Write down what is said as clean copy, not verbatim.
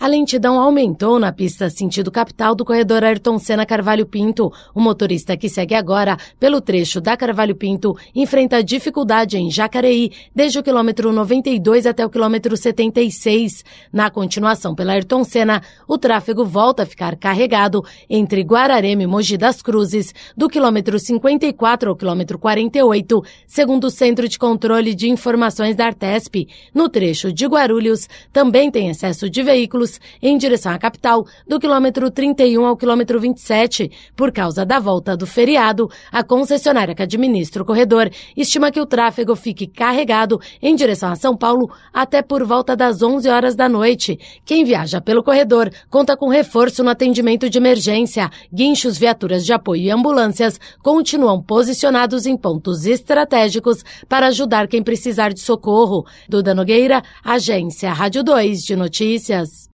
lentidão aumentou na pista sentido capital do corredor Ayrton Senna Carvalho Pinto. O motorista que segue agora pelo trecho da Carvalho Pinto enfrenta dificuldade em Jacareí desde o quilômetro 92 até o quilômetro 76. Na continuação pela Ayrton Senna, o tráfego volta a ficar carregado entre Guararema e Mogi das Cruzes, do quilômetro 54 ao quilômetro 48, segundo o Centro de Controle de Informações da Artesp. No trecho de Guarulhos, também tem excesso de veículos em direção à capital, do quilômetro 31 ao quilômetro 27. Por causa da volta do feriado, a concessionária que administra o corredor estima que o tráfego fique carregado em direção a São Paulo até por volta das 11 horas da noite. Quem viaja pelo corredor conta com reforço no atendimento de emergência. Guinchos, viaturas de apoio e ambulâncias continuam posicionados em pontos estratégicos para ajudar quem precisar de socorro. Duda Nogueira, Agência Rádio 2 de Notícias.